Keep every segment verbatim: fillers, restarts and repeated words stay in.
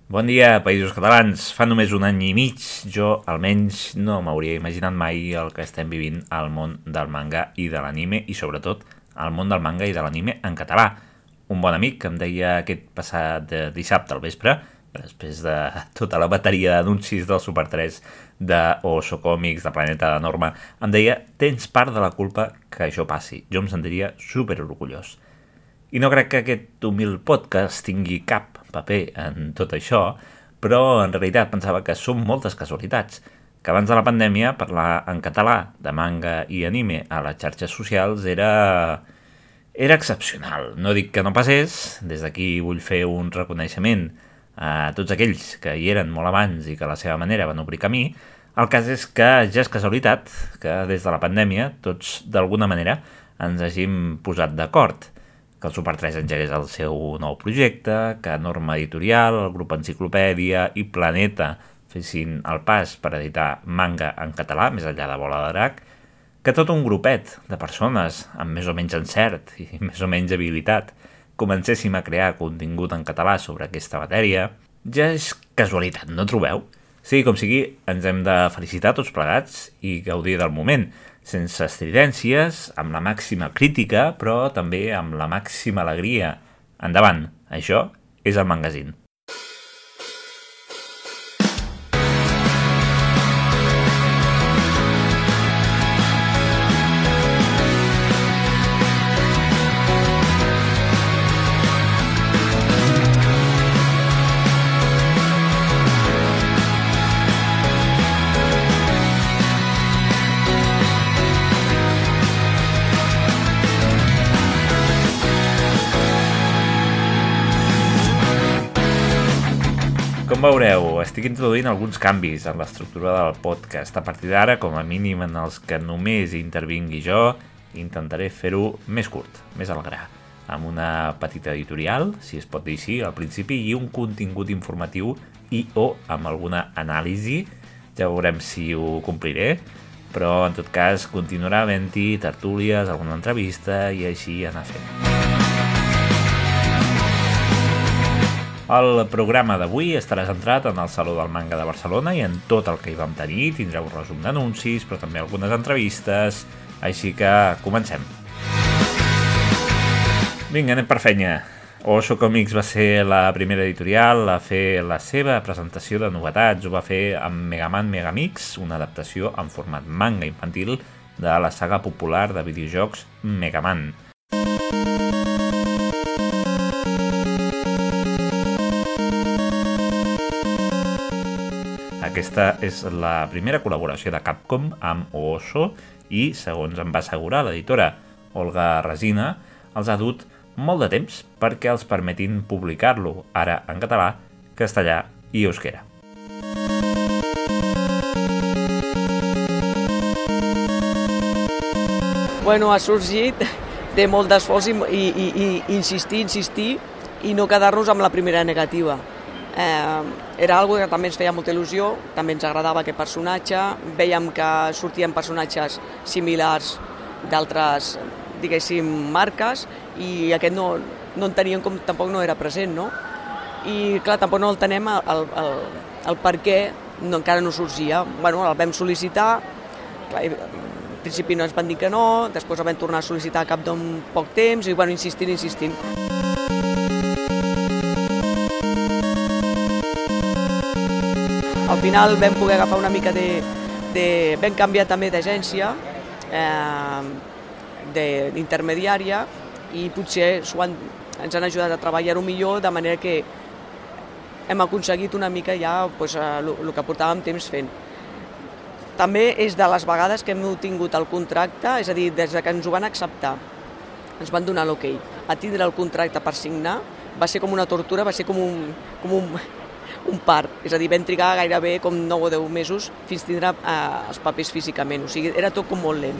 Bon dia, Països Catalans. Fa només un any i mig, jo almenys no m'hauria imaginat mai el que estem vivint al món del manga i de l'anime i sobretot al món del manga i de l'anime en català. Un bon amic em deia aquest passat dissabte al vespre, després de tota la bateria d'anuncis del Super tres, de Oso Comics, de Planeta de Norma, em deia, tens part de la culpa que això passi. Jo em sentiria super orgullós. I no crec que aquest humil podcast tingui cap paper en tot això, però en realitat pensava que són moltes casualitats, que abans de la pandèmia parlar en català de manga i anime a les xarxes socials era, era excepcional. No dic que no passés, des d'aquí vull fer un reconeixement a tots aquells que hi eren molt abans i que a la seva manera van obrir camí. El cas és que ja és casualitat que des de la pandèmia tots d'alguna manera ens hàgim posat d'acord, que el Super tres engegués el seu nou projecte, que Norma Editorial, el grup Enciclopèdia i Planeta fessin el pas per editar manga en català, més enllà de Bola de Drac, que tot un grupet de persones amb més o menys encert i més o menys habilitat comencéssim a crear contingut en català sobre aquesta matèria. Ja és casualitat, no trobeu? Sí, com sigui, ens hem de felicitar tots plegats i gaudir del moment, sense estridències, amb la màxima crítica, però també amb la màxima alegria. Endavant, això és el Mangazine. Com veureu, estic introduint alguns canvis en l'estructura del podcast. A partir d'ara, com a mínim en els que només intervingui jo, intentaré fer-ho més curt, més al gra, amb una petita editorial, si es pot dir així, al principi, i un contingut informatiu i o amb alguna anàlisi. Ja veurem si ho compliré, però en tot cas continuarà havent-hi tertúlies, alguna entrevista i així anar fent. El programa d'avui estarà centrat en el Saló del Manga de Barcelona i en tot el que hi vam tenir. Tindreu un resum d'anuncis, però també algunes entrevistes, així que comencem. Vinga, anem per feina. Oso Comics va ser la primera editorial a fer la seva presentació de novetats. Ho va fer amb Mega Man Megamix, una adaptació en format manga infantil de la saga popular de videojocs Mega Man. Aquesta és la primera col·laboració de Capcom amb Oso i, segons em va assegurar l'editora Olga Resina, els ha dut molt de temps perquè els permetin publicar-lo, ara en català, castellà i euskera. Bueno, ha sorgit de molt d'esforç i, i, i, i insistir, insistir i no quedar-nos amb la primera negativa. Eh, era algo que també ens feia molta il·lusió, també ens agradava aquest personatge, vèiem que sortien personatges similars d'altres, diguéssim, marques, i aquest no, no en teníem com tampoc no era present, no? I clar, tampoc no el tenem el, el, el per què no, encara no sorgia. Bueno, el vam sol·licitar, clar, al principi no ens van dir que no, després el vam tornar a sol·licitar a cap d'un poc temps, i bueno, insistint, insistint. Al final vam poder agafar una mica de... de vam canviar també d'agència, eh, d'intermediària, i potser han, ens han ajudat a treballar-ho millor, de manera que hem aconseguit una mica ja pues, el que portàvem temps fent. També és de les vegades que hem tingut el contracte, és a dir, des que ens ho van acceptar, ens van donar l'ok a tindre el contracte per signar, va ser com una tortura, va ser com un, com un, un part, és a dir, vam trigar gairebé com nou o deu mesos fins a tindre eh, els papers físicament, o sigui, era tot com molt lent.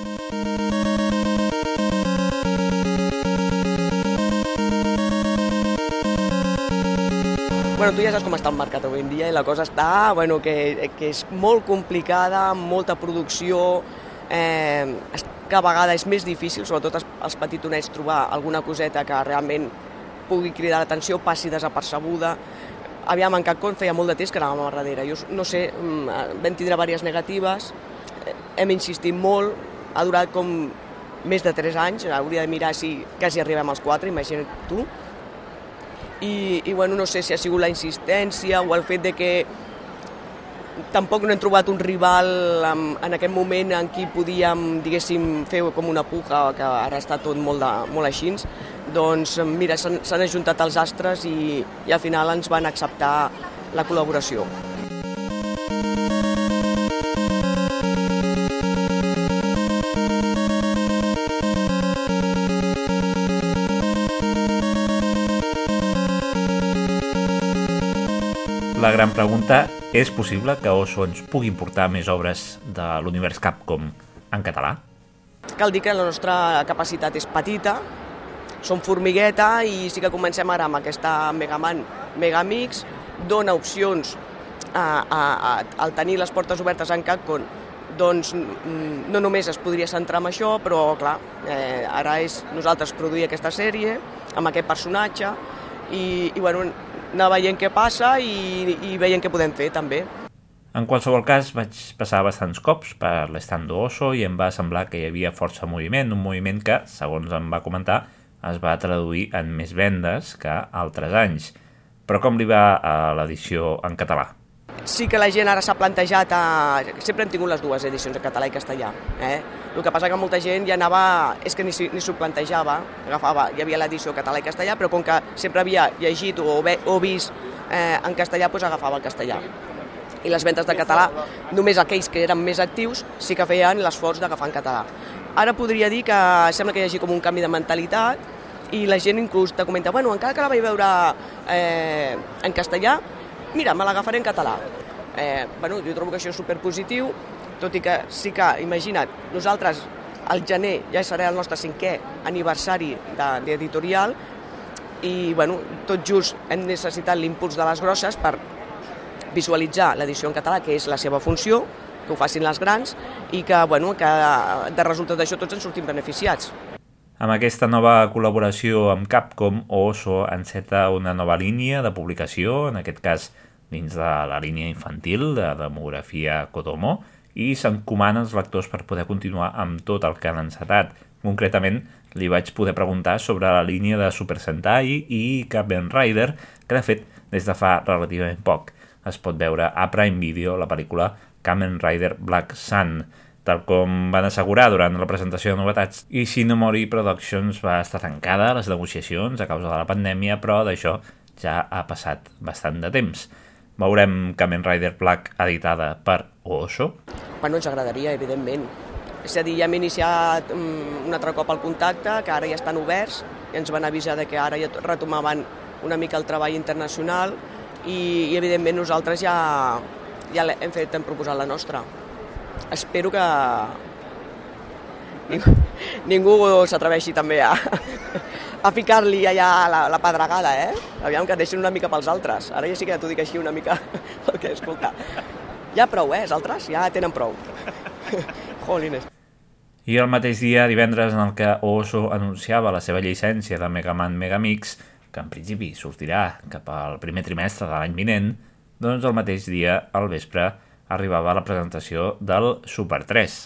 Bueno, tu ja saps com està el mercat avui en dia i la cosa està, bueno, que, que és molt complicada, molta producció, eh, cada vegada és més difícil, sobretot els, els petitonets, trobar alguna coseta que realment pugui cridar l'atenció, passi desapercebuda. aviam, en Capcom feia molt de temps que anàvem a darrere. Jo no sé, vam tindre diverses negatives, hem insistit molt, ha durat com més de tres anys, hauria de mirar si quasi arribem als quatre, imagina't tu. I, i bueno, no sé si ha sigut la insistència o el fet de que tampoc no hem trobat un rival en, en aquest moment en qui podíem, diguéssim, fer com una puja, que ara està tot molt, de, molt així. Doncs mira, s'han ajuntat els astres i, i al final ens van acceptar la col·laboració. La gran pregunta, és possible que Oso ens pugui portar més obres de l'univers Capcom en català? Cal dir que la nostra capacitat és petita, som formigueta i sí que comencem ara amb aquesta Mega Man Megamix, dona opcions a, a, a, al tenir les portes obertes en Capcom, doncs no només es podria centrar en això, però clar, eh, ara és nosaltres produir aquesta sèrie amb aquest personatge i, i bueno, anar veient què passa i, i veient què podem fer també. En qualsevol cas, vaig passar bastants cops per l'estand d'Oso i em va semblar que hi havia força moviment, un moviment que, segons em va comentar, es va traduir en més vendes que altres anys. Però com li va a l'edició en català? Sí que la gent ara s'ha plantejat, a... sempre hem tingut les dues edicions en català i castellà. Eh? El que passa que molta gent ja anava, és que ni, ni s'ho plantejava, agafava, hi havia l'edició català i castellà, però com que sempre havia llegit o, ve, o vist eh, en castellà, doncs agafava el castellà. I les ventes de català, només aquells que eren més actius, sí que feien l'esforç d'agafar en català. Ara podria dir que sembla que hi hagi com un canvi de mentalitat i la gent inclús te comenta, bueno, encara que la vaig veure eh, en castellà, mira, me l'agafaré en català. Eh, bueno, jo trobo que això és superpositiu, tot i que sí que, imagina't, nosaltres al gener ja serà el nostre cinquè aniversari d'editorial i bueno, tot just hem necessitat l'impuls de les grosses per visualitzar l'edició en català, que és la seva funció, que ho facin les grans i que, bueno, que de resultat d'això tots ens sortim beneficiats. Amb aquesta nova col·laboració amb Capcom, Oso enceta una nova línia de publicació, en aquest cas dins de la línia infantil de demografia Kodomo, i s'encomana als lectors per poder continuar amb tot el que han encetat. Concretament, li vaig poder preguntar sobre la línia de Super Sentai i Kamen Rider, que de fet, des de fa relativament poc, es pot veure a Prime Video la pel·lícula Kamen Rider Black Sun, tal com van assegurar durant la presentació de novetats. I Shinomori Productions va estar tancada a les negociacions a causa de la pandèmia, però d'això ja ha passat bastant de temps. Veurem Kamen Rider Black editada per Oso? Bueno, ens agradaria, evidentment. És a dir, ja hem iniciat um, un altre cop el contacte, que ara ja estan oberts, i ens van avisar de que ara ja retomaven una mica el treball internacional i, i evidentment, nosaltres ja, ja hem fet, hem proposat la nostra. Espero que ningú, ningú s'atreveixi també a, a ficar-li allà la, la pedregada, eh? Aviam que deixin una mica pels altres. Ara ja sí que t'ho dic així una mica, perquè, escolta, ja prou, eh? Els altres ja tenen prou. Jolines. I el mateix dia, divendres, en el que Oso anunciava la seva llicència de Mega Man Megamix, que en principi sortirà cap al primer trimestre de l'any vinent, doncs el mateix dia, al vespre, arribava la presentació del Super tres.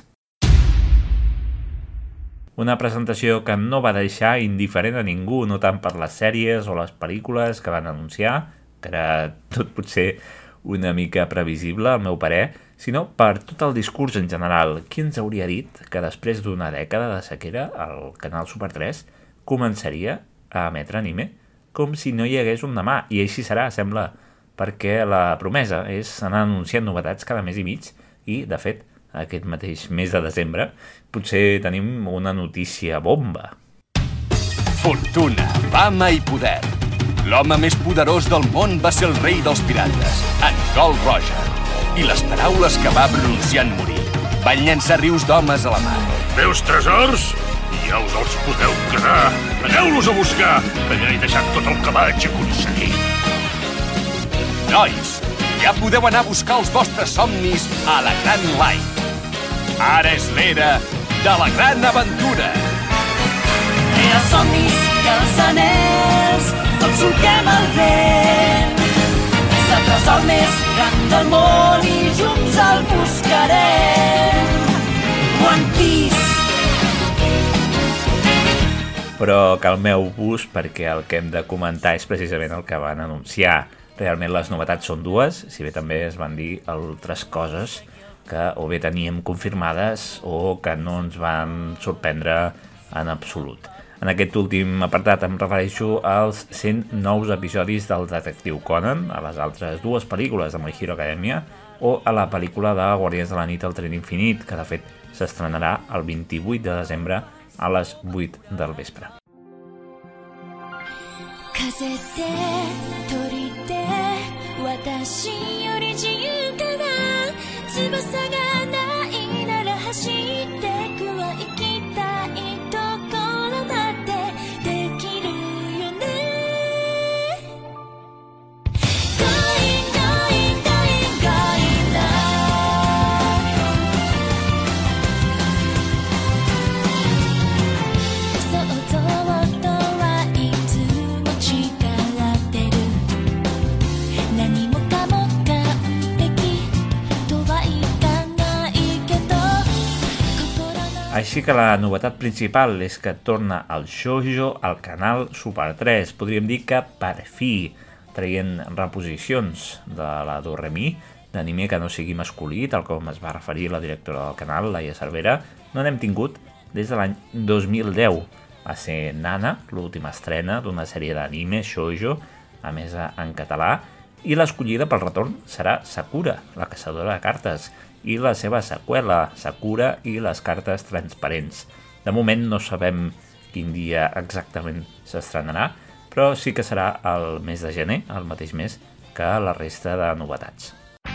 Una presentació que no va deixar indiferent a ningú, no tant per les sèries o les pel·lícules que van anunciar, que era tot potser una mica previsible, al meu parer, sinó per tot el discurs en general. Qui ens hauria dit que després d'una dècada de sequera el canal Super tres començaria a emetre anime com si no hi hagués un demà? I així serà, sembla, perquè la promesa és anar anunciant novetats cada mes i mig i, de fet, aquest mateix mes de desembre potser tenim una notícia bomba. Fortuna, fama i poder. L'home més poderós del món va ser el rei dels pirates, en Gold Roger. I les paraules que va pronunciar en morir van llançar rius d'homes a la mar. Meus tresors? Ja us els podeu quedar. Aneu-los a buscar, que ja he deixat tot el que vaig aconseguir. Nois, ja podeu anar a buscar els vostres somnis a la Gran Light. Ara és l'era de la gran aventura. I els somnis i els anells, tots solquem el vent. més gran del món i junts el buscarem. One Piece. Però calmeu-vos perquè el que hem de comentar és precisament el que van anunciar. Realment les novetats són dues, si bé també es van dir altres coses que o bé teníem confirmades o que no ens van sorprendre en absolut. En aquest últim apartat em refereixo als cent nous episodis del Detectiu Conan, a les altres dues pel·lícules de My Hero Academia o a la pel·lícula de Guardians de la Nit al Tren Infinit, que de fet s'estrenarà el vint-i-vuit de desembre a les vuit del vespre. 風で鳥で私より自由かな翼がないなら走ってくは行きたいところだってできるよね Going, going, going, going now 想像とはいつも違ってる何もかも完璧とはいかないけど心の Així que la novetat principal és que torna el shoujo al canal Super tres. Podríem dir que per fi traient reposicions de la Doremi, d'anime que no sigui masculí, tal com es va referir la directora del canal, Laia Cervera, no n'hem tingut des de l'any dos mil deu. Va ser Nana, l'última estrena d'una sèrie d'anime shoujo, a més en català, i l'escollida pel retorn serà Sakura, la caçadora de cartes, i la seva seqüela, Sakura i les cartes transparents. De moment no sabem quin dia exactament s'estrenarà, però sí que serà el mes de gener, el mateix mes que la resta de novetats.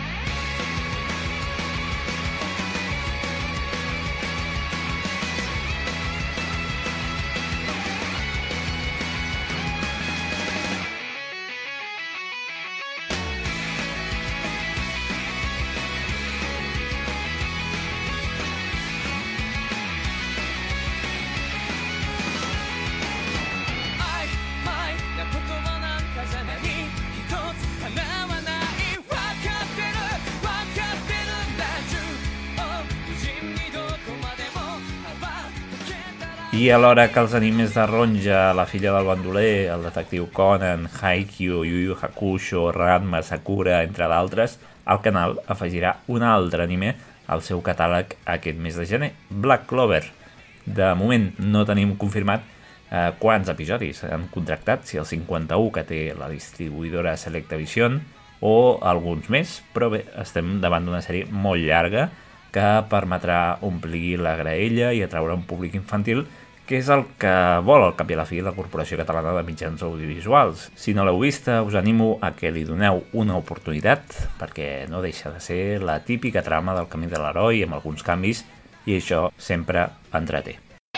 I alhora que els animes de Ronja, La filla del bandoler, El detectiu Conan, Haikyuu, Yu Yu Hakusho, Ranma, Sakura, entre d'altres, el canal afegirà un altre anime al seu catàleg aquest mes de gener, Black Clover. De moment no tenim confirmat eh, quants episodis han contractat, si el cinquanta-u que té la distribuïdora Selectavision o alguns més, però bé, estem davant d'una sèrie molt llarga que permetrà omplir la graella i atraure un públic infantil, que és el que vol al cap i a la fi la Corporació Catalana de Mitjans Audiovisuals. Si no l'heu vista, us animo a que li doneu una oportunitat, perquè no deixa de ser la típica trama del camí de l'heroi amb alguns canvis, i això sempre entreté.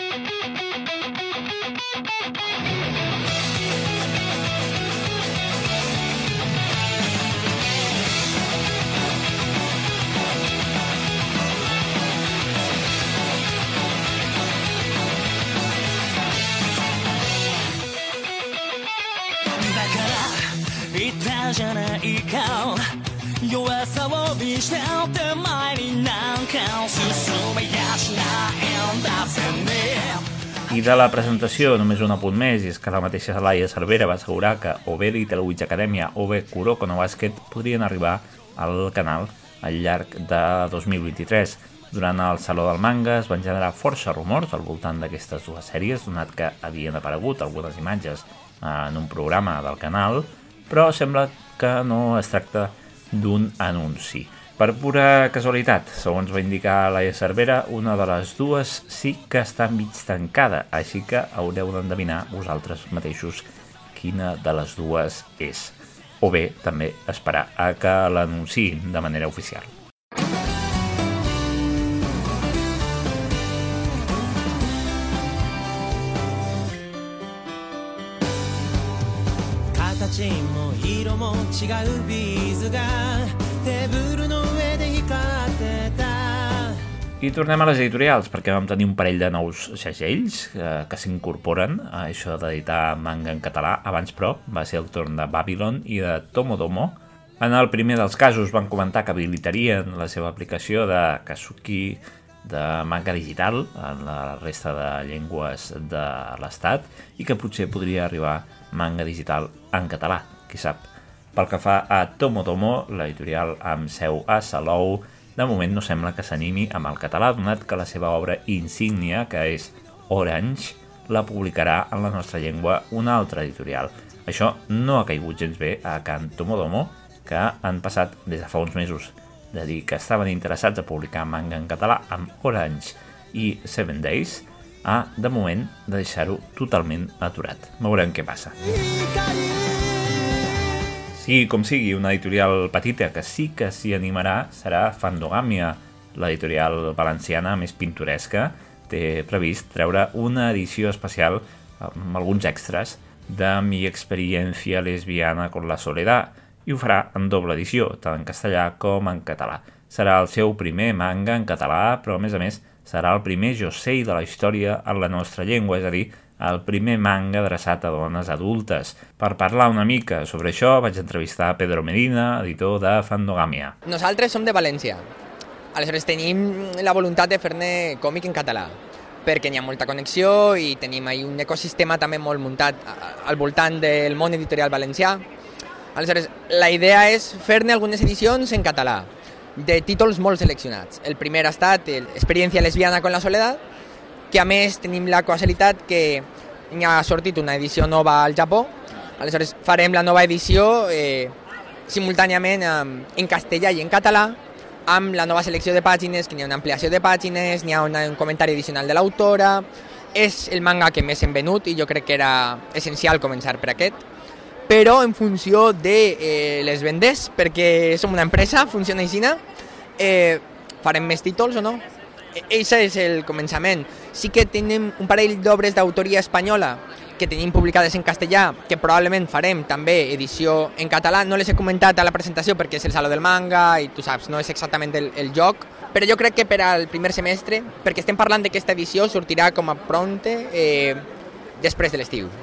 I de la presentació només un apunt més, i és que la mateixa Laia Cervera va assegurar que o bé Little Witch Academia o bé Kuroko no Basket podrien arribar al canal al llarg de dos mil vint-i-tres. Durant el Saló del Manga es van generar força rumors al voltant d'aquestes dues sèries, donat que havien aparegut algunes imatges en un programa del canal, però sembla que no es tracta d'un anunci. Per pura casualitat, segons va indicar Laia Cervera, una de les dues sí que està mig tancada, així que haureu d'endevinar vosaltres mateixos quina de les dues és. O bé, també esperar a que l'anunciïn de manera oficial. I tornem a les editorials, perquè vam tenir un parell de nous segells eh, que s'incorporen a això d'editar manga en català. Abans, però, va ser el torn de Babylon i de Tomodomo, En el primer dels casos van comentar que habilitarien la seva aplicació de Kazuki de manga digital en la resta de llengües de l'Estat i que potser podria arribar manga digital en català, qui sap. Pel que fa a Tomotomo, l'editorial amb seu a Salou, de moment no sembla que s'animi amb el català, donat que la seva obra insígnia, que és Orange, la publicarà en la nostra llengua una altra editorial. Això no ha caigut gens bé a Can Tomotomo, que han passat des de fa uns mesos de dir que estaven interessats a publicar manga en català amb Orange i Seven Days, a, de moment, de deixar-ho totalment aturat. Veurem què passa. Sigui com sigui, una editorial petita que sí que s'hi animarà serà Fandogamia, l'editorial valenciana més pintoresca. Té previst treure una edició especial amb alguns extras de Mi experiencia lesbiana con la soledad i ho farà en doble edició, tant en castellà com en català. Serà el seu primer manga en català, però a més a més serà el primer josei de la història en la nostra llengua, és a dir, el primer manga adreçat a dones adultes. Per parlar una mica sobre això vaig entrevistar a Pedro Medina, editor de Fandogamia. Nosaltres som de València. Aleshores tenim la voluntat de fer-ne còmic en català, perquè n'hi ha molta connexió i tenim ahí un ecosistema també molt muntat al voltant del món editorial valencià. Aleshores, la idea és fer-ne algunes edicions en català, de títols molt seleccionats. El primer ha estat Experiencia lesbiana con la soledad, que a més tenim la casualitat que n'hi ha sortit una edició nova al Japó. Aleshores farem la nova edició eh, simultàniament eh, en castellà i en català, amb la nova selecció de pàgines, que n'hi ha una ampliació de pàgines, n'hi ha una, un comentari addicional de l'autora. És el manga que més hem venut i jo crec que era essencial començar per aquest. Però en funció de eh, les vendes, perquè som una empresa, funciona així, eh, farem més títols o no? Això és el començament. Sí que tenim un parell d'obres d'autoria espanyola que tenim publicades en castellà, que probablement farem també edició en català. No les he comentat a la presentació perquè és el Saló del Manga i tu saps, no és exactament el, el joc, però jo crec que per al primer semestre, perquè estem parlant d'aquesta edició, sortirà com a pronte eh, després de l'estiu.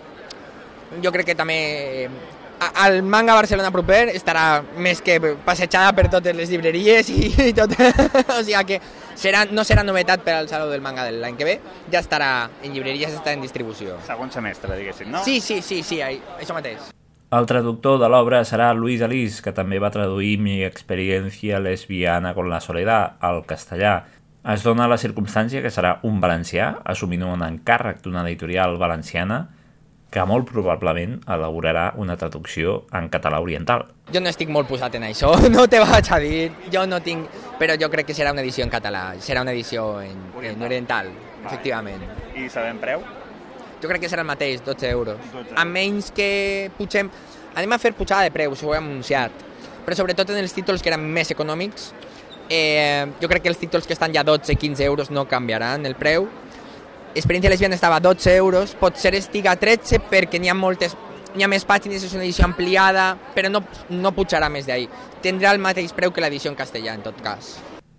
Jo crec que també eh, el Manga Barcelona proper estarà més que passejada per totes les llibreries i, i tot. O sigui que serà, no serà novetat per al Saló del Manga de l'any que ve, ja estarà en llibreries, està en distribució. Segon semestre, diguéssim, no? Sí, sí, sí, sí, això mateix. El traductor de l'obra serà Luis Alís, que també va traduir Mi experiencia lesbiana con la soledad al castellà. Es dona la circumstància que serà un valencià, assumint un encàrrec d'una editorial valenciana, que molt probablement elaborarà una traducció en català oriental. Jo no estic molt posat en això, no te vaig a dir, jo no tinc... Però jo crec que serà una edició en català, serà una edició en oriental, en oriental efectivament. I sabem preu? Jo crec que serà el mateix, dotze euros. A menys que pugem... Anem a fer pujada de preus, ho he anunciat. Però sobretot en els títols que eren més econòmics, eh, jo crec que els títols que estan ja dotze quinze euros no canviaran el preu. Experiencia lesbiana estava a dotze euros, potser estiga a tretze perquè n'hi ha moltes, n'hi ha més pàgines, és una edició ampliada, però no, no pujarà més d'ahir. Tindrà el mateix preu que l'edició en castellà, en tot cas.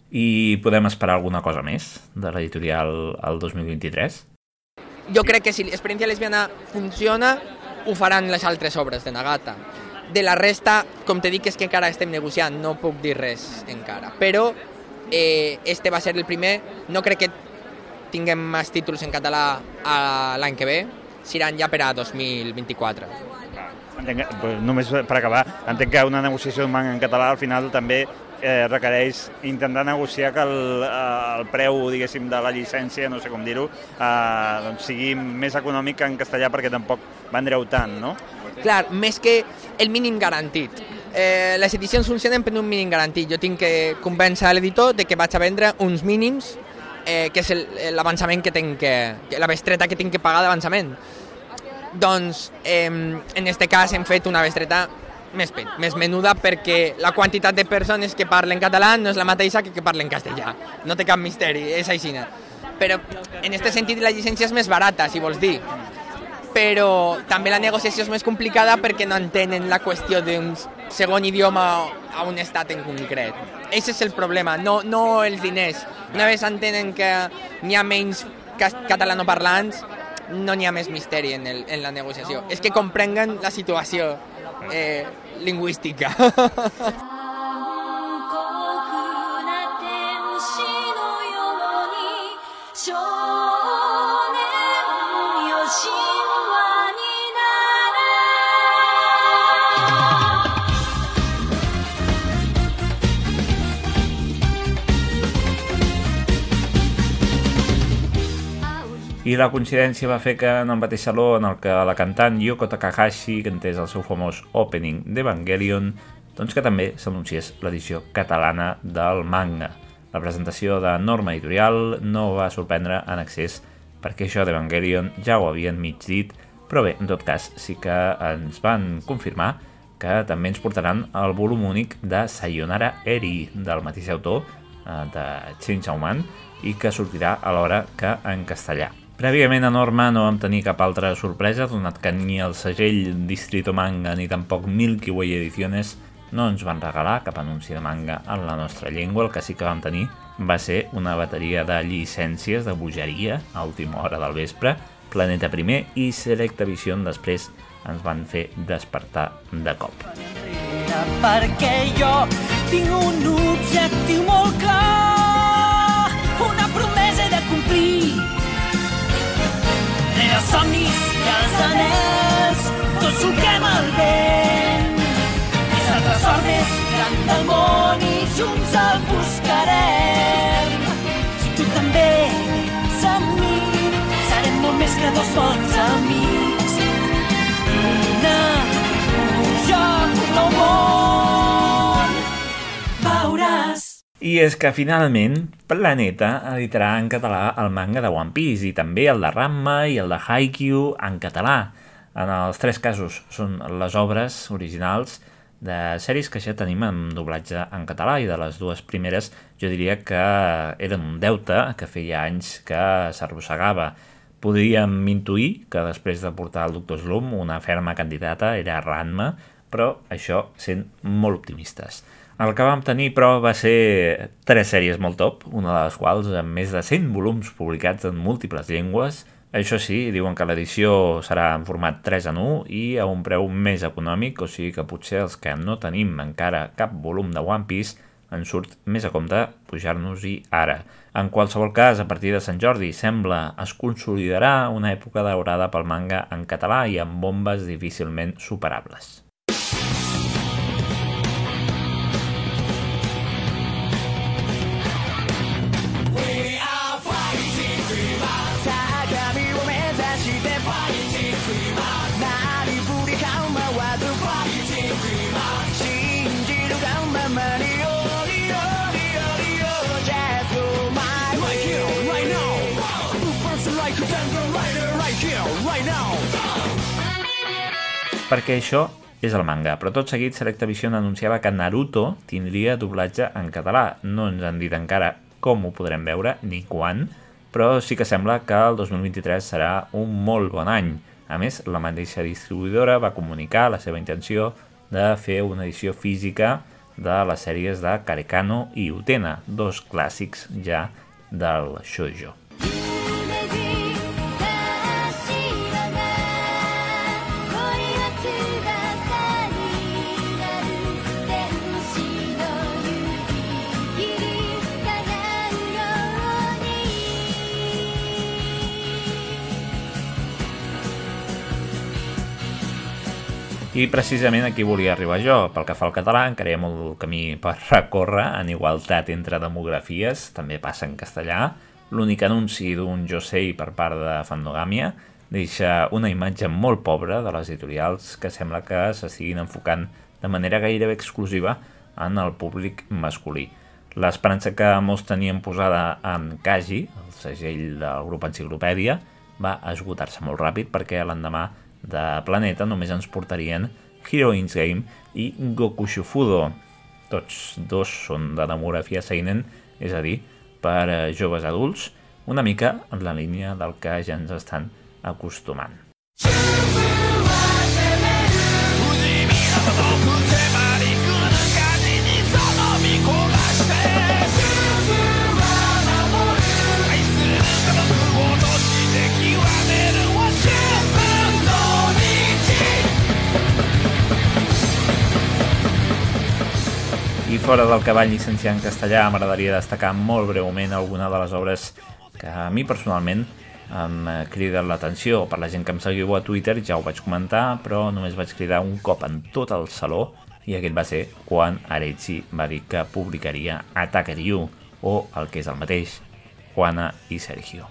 I podem esperar alguna cosa més de l'editorial al dos mil vint-i-tres? Jo crec que si Experiencia lesbiana funciona, ho faran les altres obres de Nagata. De la resta, com te dic, és que encara estem negociant, no puc dir res encara. Però eh, este va ser el primer, no crec que tinguem més títols en català l'any que ve, seran ja per a dos mil vint-i-quatre. Entenc, només per acabar, entenc que una negociació d'un manga en català al final també eh, requereix intentar negociar que el, el preu, diguéssim, de la llicència, no sé com dir-ho, eh, doncs sigui més econòmic que en castellà perquè tampoc vendreu tant, no? Clar, més que el mínim garantit. Eh, les edicions funcionen per un mínim garantit. Jo tinc que convèncer l'editor de que vaig a vendre uns mínims Eh, que és l'avançament que tinc que, la bestreta que tinc que pagar d'avançament. Doncs eh, en aquest cas hem fet una bestreta més, més menuda perquè la quantitat de persones que parlen català no és la mateixa que que parlen castellà. No té cap misteri, és així. Però en aquest sentit la llicència és més barata, si vols dir. Però també la negociació és més complicada perquè no entenen la qüestió d'un segon idioma a un estat en concret. Aquest és el problema, no, no els diners. Una vegada entenen que n'hi ha menys catalanoparlants, no n'hi ha més misteri en, el, en la negociació. És que comprenguen la situació. Eh, lingüística. I la coincidència va fer que en el mateix saló en el que la cantant Yoko Takahashi cantés el seu famós opening d'Evangelion, doncs que també s'anunciés l'edició catalana del manga. La presentació de Norma Editorial no va sorprendre en excés perquè això d'Evangelion ja ho havien mig dit, però bé, en tot cas sí que ens van confirmar que també ens portaran el volum únic de Sayonara Eri, del mateix autor, de Chainsaw Man, i que sortirà alhora que en castellà. Prèviament a Norma no vam tenir cap altra sorpresa, donat que ni el segell Distrito Manga ni tampoc Milky Way Ediciones no ens van regalar cap anunci de manga en la nostra llengua. El que sí que vam tenir va ser una bateria de llicències de bogeria a última hora del vespre. Planeta primer i Selecta Vision després ens van fer despertar de cop. Perquè jo tinc un objectiu molt clar, una promesa he de complir. Rere els somnis i els anels, tots solquem el vent. És el tresor més gran del món i junts el buscarem. Si tu també ets amb mi, serem molt més que dos bons amics. Vine, puja un nou món, veuràs. I és que finalment Planeta editarà en català el manga de One Piece i també el de Ranma i el de Haikyuu en català. En els tres casos són les obres originals de sèries que ja tenim en doblatge en català i de les dues primeres jo diria que eren un deute que feia anys que s'arrossegava. Podríem intuir que després de portar el Doctor Slump una ferma candidata era Ranma, però això sent molt optimistes. El que vam tenir, però, va ser tres sèries molt top, una de les quals amb més de cent volums publicats en múltiples llengües. Això sí, diuen que l'edició serà en format tres en u i a un preu més econòmic, o sigui que potser els que no tenim encara cap volum de One Piece ens surt més a compte pujar-nos-hi ara. En qualsevol cas, a partir de Sant Jordi, sembla es consolidarà una època daurada pel manga en català i amb bombes difícilment superables. Perquè això és el manga, però tot seguit Selecta Vision anunciava que Naruto tindria doblatge en català. No ens han dit encara com ho podrem veure ni quan, però sí que sembla que el dos mil vint-i-tres serà un molt bon any. A més, la mateixa distribuïdora va comunicar la seva intenció de fer una edició física de les sèries de Karekano i Utena, dos clàssics ja del shoujo. I precisament aquí volia arribar jo. Pel que fa al català, encara hi ha molt camí per recórrer en igualtat entre demografies, també passa en castellà. L'únic anunci d'un Josei per part de Fandogàmia deixa una imatge molt pobra de les editorials que sembla que s'estiguin enfocant de manera gairebé exclusiva en el públic masculí. L'esperança que molts tenien posada en Kaji, el segell del grup Enciclopèdia, va esgotar-se molt ràpid perquè l'endemà de Planeta només ens portarien Heroines Game i Goku Shufudo. Tots dos són de demografia seinen, és a dir, per joves adults, una mica en la línia del que ja ens estan acostumant. I fora del que van llicenciar en castellà, m'agradaria destacar molt breument alguna de les obres que a mi personalment em criden l'atenció. Per la gent que em seguiu a Twitter ja ho vaig comentar, però només vaig cridar un cop en tot el saló, i aquest va ser quan Arechi va dir que publicaria Attacker You, o el que és el mateix, Juana y Sergio.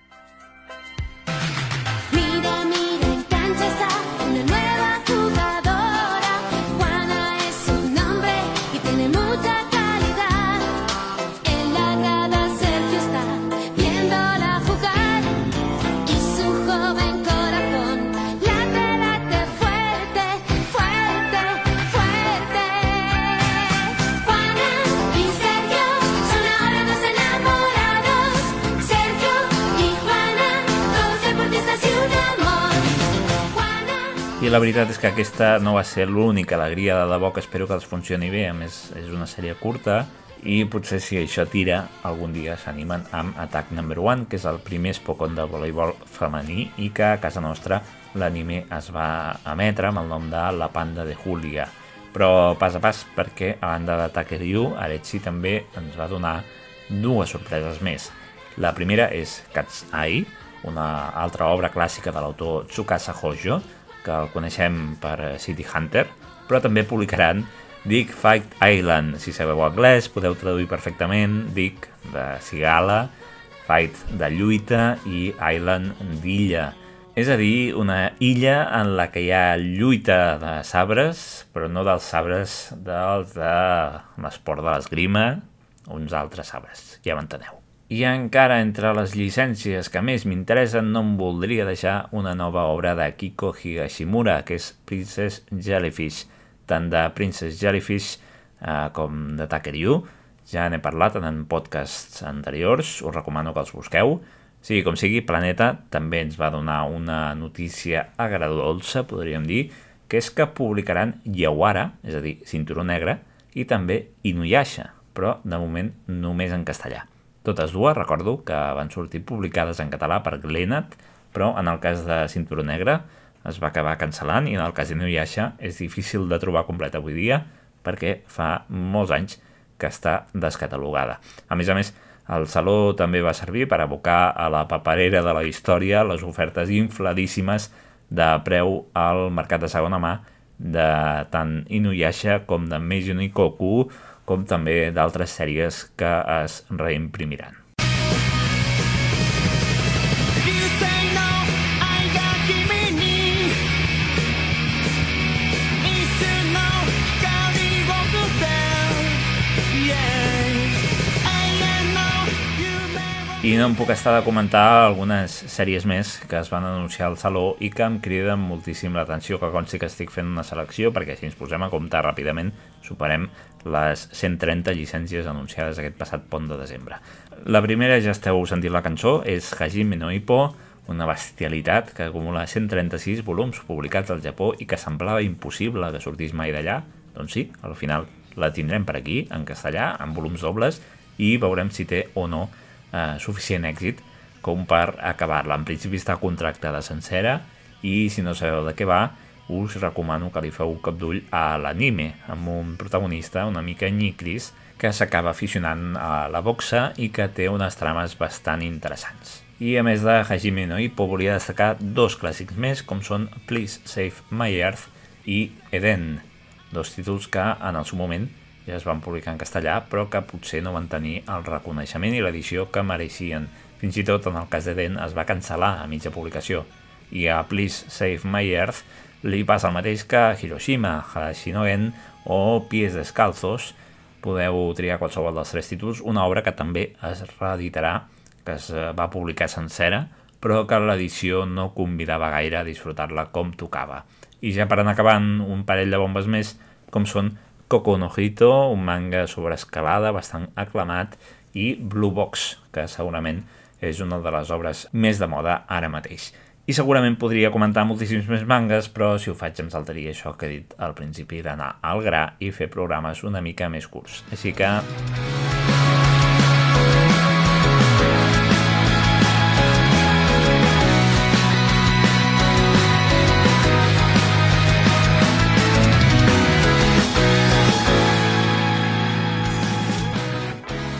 I la veritat és que aquesta no va ser l'única alegria, de debò que espero que els funcioni bé. A més, és una sèrie curta i potser si això tira, algun dia s'animen amb Attack Number One, que és el primer espocon de voleibol femení i que a casa nostra l'anime es va emetre amb el nom de La Panda de Julia. Però pas a pas, perquè a banda d'Attacker You, Arechi també ens va donar dues sorpreses més. La primera és Cat's Eye, una altra obra clàssica de l'autor Tsukasa Hojo, que el coneixem per City Hunter, però també publicaran Dick Fight Island. Si sabeu anglès, podeu traduir perfectament Dick de cigala, Fight de lluita i Island d'illa. És a dir, una illa en la que hi ha lluita de sabres, però no dels sabres dels de l'esport de l'esgrima, uns altres sabres, ja m'enteneu. I encara entre les llicències que més m'interessen no em voldria deixar una nova obra de Kiko Higashimura, que és Princess Jellyfish. Tant de Princess Jellyfish eh, com d'Attacker You ja n'he parlat en podcasts anteriors, us recomano que els busqueu. Sigui com sigui, Planeta també ens va donar una notícia agradolça, podríem dir, que és que publicaran Yawara, és a dir, Cinturó Negre, i també Inuyasha, però de moment només en castellà. Totes dues, recordo, que van sortir publicades en català per Glenat, però en el cas de Cinturó Negre es va acabar cancel·lant i en el cas d'Inuyasha és difícil de trobar completa avui dia perquè fa molts anys que està descatalogada. A més a més, el saló també va servir per abocar a la paperera de la història les ofertes infladíssimes de preu al mercat de segona mà de tant Inuyasha com de Meiji no Ikoku, com també d'altres sèries que es reimprimiran. I no em puc estar de comentar algunes sèries més que es van anunciar al saló i que em criden moltíssim l'atenció, que consti que estic fent una selecció perquè si ens posem a comptar ràpidament superem les cent trenta llicències anunciades aquest passat pont de desembre. La primera, ja esteu sentint la cançó, és Hajime no Ippo, una bestialitat que acumula cent trenta-sis volums publicats al Japó i que semblava impossible que sortís mai d'allà. Doncs sí, al final la tindrem per aquí, en castellà, en volums dobles, i veurem si té o no eh, suficient èxit com per acabar-la. En principi està contractada sencera i si no sabeu de què va, us recomano que li feu un cop d'ull a l'anime, amb un protagonista una mica nyicris que s'acaba aficionant a la boxa i que té unes trames bastant interessants. I a més de Hajime no Ippo volia destacar dos clàssics més, com són Please Save My Earth i Eden, dos títols que en el seu moment ja es van publicar en castellà, però que potser no van tenir el reconeixement i l'edició que mereixien. Fins i tot en el cas d'Eden es va cancel·lar a mitja publicació, i a Please Save My Earth li passa el mateix que a Hiroshima, Hashinogen o Pies Descalzos. Podeu triar qualsevol dels tres títols, una obra que també es reeditarà, que es va publicar sencera, però que l'edició no convidava gaire a disfrutar-la com tocava. I ja per anar acabant, un parell de bombes més, com són Koku no Hito, un manga sobre escalada bastant aclamat, i Blue Box, que segurament és una de les obres més de moda ara mateix. I segurament podria comentar moltíssims més mangas, però si ho faig em saltaria això que he dit al principi d'anar al gra i fer programes una mica més curts. Així que...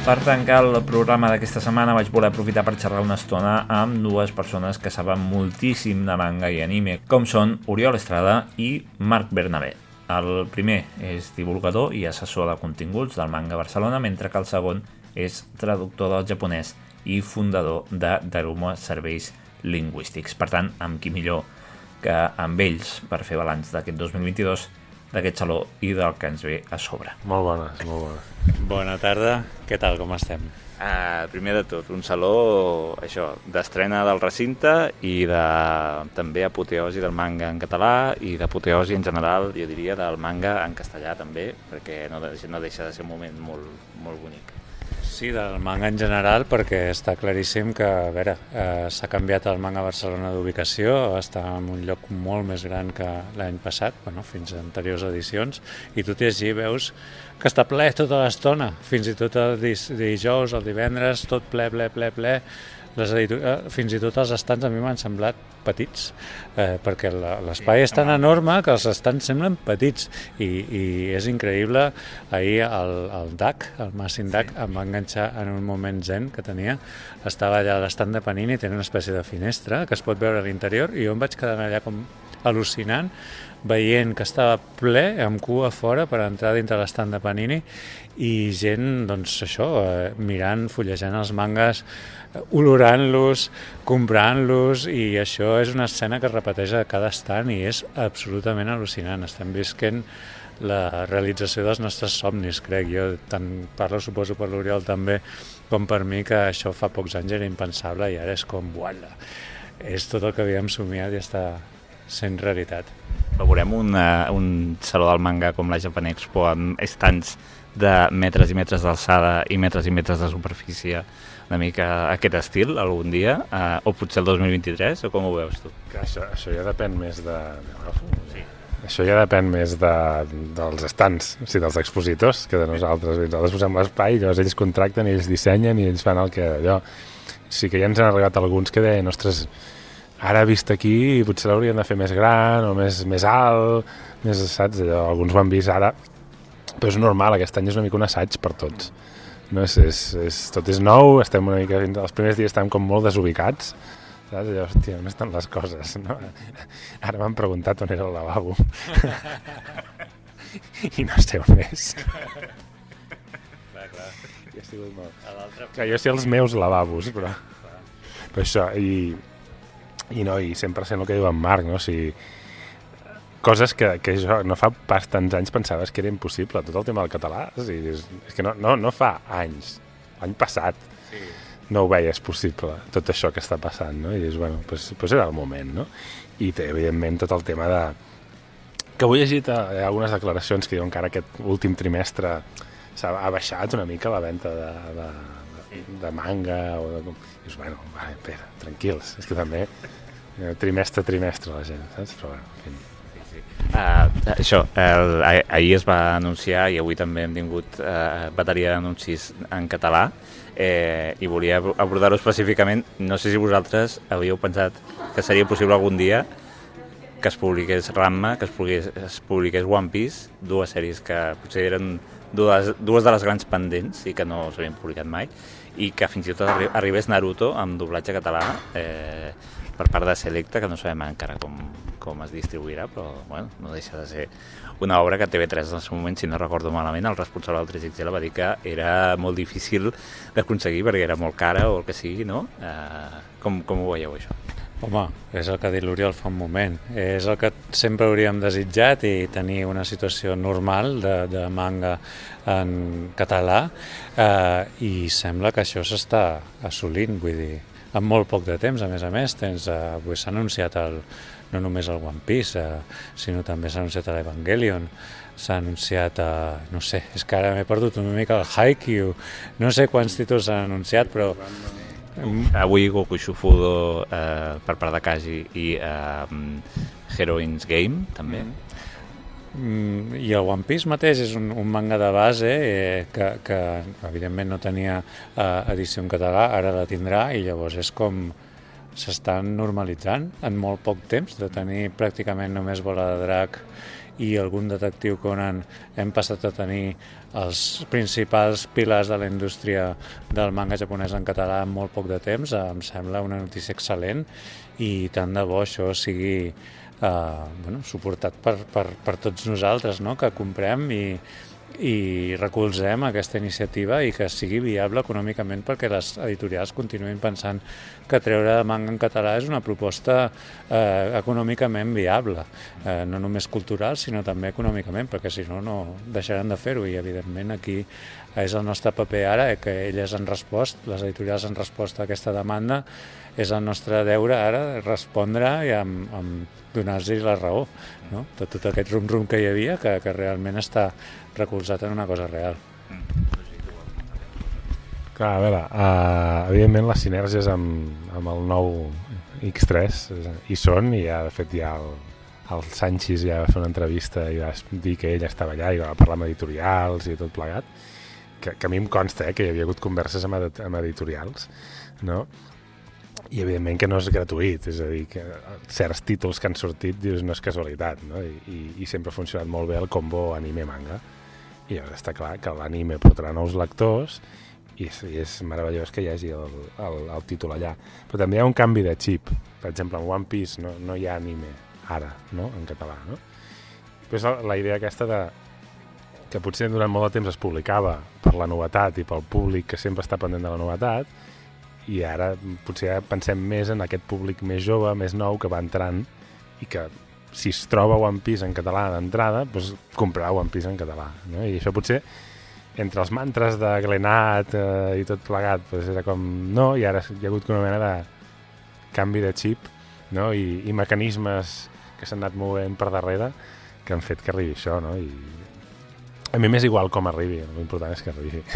Per tancar el programa d'aquesta setmana vaig voler aprofitar per xerrar una estona amb dues persones que saben moltíssim de manga i anime, com són Oriol Estrada i Marc Bernabé. El primer és divulgador i assessor de continguts del Manga Barcelona, mentre que el segon és traductor del japonès i fundador de Daruma Serveis Lingüístics. Per tant, amb qui millor que amb ells per fer balanç d'aquest dos mil vint-i-dos, d'aquest saló i del que ens ve a sobre. Molt bones, molt bones. Bona tarda, què tal, com estem? Uh, primer de tot, un saló això d'estrena del recinte i de també apoteosi del manga en català i d'apoteosi en general, jo diria, del manga en castellà també, perquè no, de, no deixa de ser un moment molt, molt bonic. Sí, del manga en general, perquè està claríssim que, a veure, eh, s'ha canviat el Manga Barcelona d'ubicació, està en un lloc molt més gran que l'any passat, bueno, fins a anteriors edicions, i tot i així veus que està ple tota l'estona, fins i tot el dijous, el divendres, tot ple, ple, ple, ple. Les editorials, fins i tot els estants a mi m'han semblat petits, eh, perquè l'espai és tan enorme que els estants semblen petits i, i és increïble. Ahir el, el D A C, el Massin D A C, em va enganxar en un moment zen que tenia. Estava allà a l'estant de Panini, tenia una espècie de finestra que es pot veure a l'interior i jo em vaig quedar allà com al·lucinant veient que estava ple, amb cua fora per entrar dintre l'estant de Panini i gent, doncs això, eh, mirant, fullejant els mangas, olorant-los, comprant-los, i això és una escena que es repeteix a cada estant i és absolutament al·lucinant. Estem visquent la realització dels nostres somnis, crec jo. Tant parlo, suposo, per l'Oriol també, com per mi, que això fa pocs anys era impensable i ara és com, uala, és tot el que havíem somiat i està sent realitat. Veurem una, un saló del manga com la Japan Expo amb estants de metres i metres d'alçada i metres i metres de superfície, una mica aquest estil algun dia, eh, o potser el dos mil vint-i-tres, o com ho veus tu? Que això, això ja depèn més de... Sí. Això ja depèn més de, dels estants, o sigui, dels expositors, que de nosaltres. Nosaltres posem l'espai, llavors ells contracten, ells dissenyen i ells fan el que allò... Sí que ja ens han arribat alguns que deien, ostres, ara vist aquí potser l'haurien de fer més gran o més, més alt, més, saps? Allò, alguns ho han vist ara, però és normal, aquest any és una mica un assaig per tots. No, és, és, és, tot és nou, estem una mica, els primers dies estem com molt desubicats, saps? Allò, hòstia, on estan les coses? No? Ara m'han preguntat on era el lavabo. I no sé on és. Clar, clar. I ha sigut molt... Que jo sé els meus lavabos, però... Però això, i... I no, i sempre sent el que diu en Marc, no? O sigui, coses que, que jo no fa pas tants anys pensaves que era impossible. Tot el tema del català, o sigui, és, és que no, no, no fa anys, l'any passat sí. No ho veies possible, tot això que està passant, no? I és, bueno, pues, pues era el moment, no? I té, evidentment, tot el tema de... Que avui he llegit eh, algunes declaracions que diuen que ara aquest últim trimestre s'ha ha baixat una mica la venda de, de, de, de manga o de... I dius, bueno, va, espera, tranquils, és que també trimestre a trimestre la gent, saps? Però bueno, en fi. Uh, això, el, ahir es va anunciar i avui també hem tingut uh, bateria d'anuncis en català eh, i volia abordar-ho específicament. No sé si vosaltres havíeu pensat que seria possible algun dia que es publiqués Ranma, que es publiqués, es publiqués One Piece, dues sèries que potser eren dues, dues de les grans pendents i que no s'havien publicat mai, i que fins i tot arri arribés Naruto amb doblatge català eh, per part de Selecta, que no sabem encara com, com es distribuirà, però bueno, no deixa de ser una obra que T V tres en el seu moment, si no recordo malament, el responsable del tres X L va dir que era molt difícil d'aconseguir perquè era molt cara o el que sigui, no? Eh, com, com ho veieu, això? Home, és el que ha dit l'Oriol fa un moment. És el que sempre hauríem desitjat, i tenir una situació normal de, de manga en català, eh, i sembla que això s'està assolint, vull dir, en molt poc de temps, a més a més. Tens, eh, pues, s'ha anunciat el, no només el One Piece, eh, sinó també s'ha anunciat l'Evangelion, s'ha anunciat, eh, no sé, és que ara m'he perdut una mica el Haikyuu, no sé quants títols s'han anunciat, però... Avui Goku Shufudo eh, per part de Kaji i eh, Heroines Game també. Mm, i el One Piece mateix és un, un manga de base eh, que, que evidentment no tenia eh, edició en català, ara la tindrà, i llavors és com s'estan normalitzant en molt poc temps de tenir pràcticament només Bola de Drac i algun detectiu Conan, hem passat a tenir els principals pilars de la indústria del manga japonès en català en molt poc de temps. Em sembla una notícia excel·lent i tant de bo això sigui eh, bueno, suportat per, per, per tots nosaltres, no? Que comprem i i recolzem aquesta iniciativa i que sigui viable econòmicament perquè les editorials continuïn pensant que treure manga en català és una proposta eh, econòmicament viable, eh, no només cultural sinó també econòmicament, perquè si no, no deixaran de fer-ho i evidentment aquí és el nostre paper ara, eh, que elles han respost, les editorials han respost a aquesta demanda, és el nostre deure ara respondre i amb, amb donar-los la raó, no? Tot, tot aquest rum-rum que hi havia que, que realment està recolzat en una cosa real. Clar, a veure, uh, evidentment les sinergies amb, amb el nou X tres hi són i ja, de fet ja el, el Sanchis ja va fer una entrevista i va dir que ell estava allà i va parlar amb editorials i tot plegat, que, que a mi em consta eh, que hi havia hagut converses amb, ed amb editorials, no? I evidentment que no és gratuït, és a dir, que certs títols que han sortit dius no és casualitat, no? I, i, i sempre ha funcionat molt bé el combo anime-manga. I llavors està clar que l'anime portarà nous lectors i és, i és meravellós que hi hagi el, el, el títol allà. Però també hi ha un canvi de xip. Per exemple, en One Piece no, no hi ha anime ara, no? En català, no? Però és la, la idea aquesta de que potser durant molt de temps es publicava per la novetat i pel públic que sempre està pendent de la novetat, i ara potser pensem més en aquest públic més jove, més nou, que va entrant i que si es troba One Piece en català d'entrada, doncs comprarà One Piece en català, no? I això potser entre els mantres de Glenat eh, i tot plegat doncs era com no, i ara hi ha hagut una mena de canvi de xip, no? I, i mecanismes que s'han anat movent per darrere que han fet que arribi això, no? I a mi m'és igual com arribi, l'important és que arribi.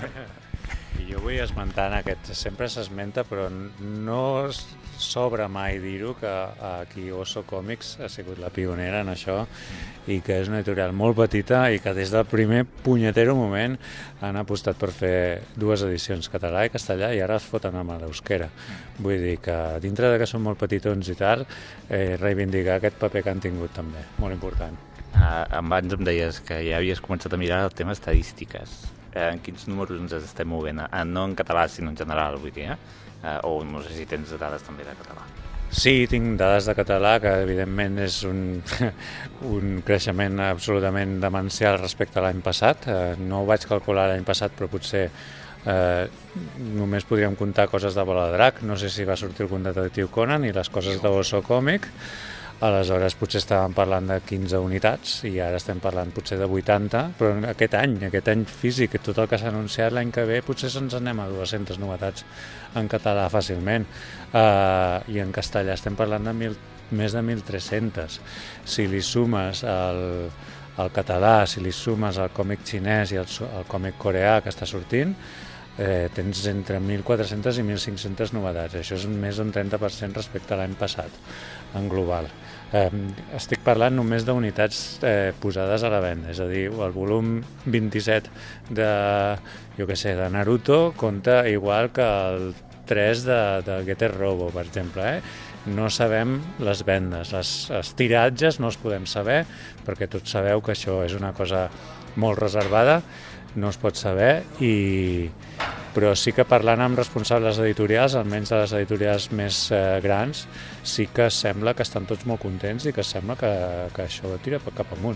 I jo vull esmentar en aquest, sempre s'esmenta però no sobra mai dir-ho que aquí Oso Comics ha sigut la pionera en això i que és una editorial molt petita i que des del primer punyetero moment han apostat per fer dues edicions, català i castellà, i ara es foten amb l'euskera. Vull dir que dintre de que són molt petitons i tal, eh, reivindicar aquest paper que han tingut també, molt important. Uh, abans em deies que ja havies començat a mirar el tema estadístiques. En quins números ens estem movent? No en català, sinó en general, vull dir, eh? O no sé si tens dades també de català. Sí, tinc dades de català, que evidentment és un, un creixement absolutament demencial respecte a l'any passat. Eh, no ho vaig calcular l'any passat, però potser eh, només podríem comptar coses de Bola de Drac. No sé si va sortir algun detectiu Conan i les coses d'Oso Còmic. Aleshores potser estàvem parlant de quinze unitats i ara estem parlant potser de vuitanta, però aquest any, aquest any físic, tot el que s'ha anunciat l'any que ve, potser se'ns anem a dues-centes novetats en català fàcilment. Uh, I en castellà estem parlant de mil, més de mil tres-centes. Si li sumes el, el català, si li sumes el còmic xinès i el, el còmic coreà que està sortint, eh, tens entre mil quatre-centes i mil cinc-centes novetats. Això és més d'un trenta per cent respecte a l'any passat, en global. Eh, estic parlant només d'unitats eh, posades a la venda, és a dir, el volum vint-i-set de, jo què sé, de Naruto compta igual que el tres de, de Getter Robo, per exemple. Eh? No sabem les vendes, les, els tiratges no els podem saber, perquè tots sabeu que això és una cosa molt reservada, no es pot saber, i... però sí que parlant amb responsables editorials, almenys de les editorials més eh, grans, sí que sembla que estan tots molt contents i que sembla que, que això tira cap amunt.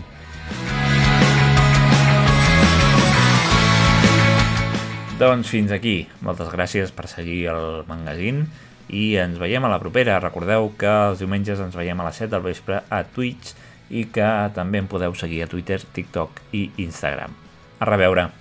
Doncs fins aquí. Moltes gràcies per seguir el magazín i ens veiem a la propera. Recordeu que els diumenges ens veiem a les set del vespre a Twitch i que també em podeu seguir a Twitter, TikTok i Instagram. A reveure!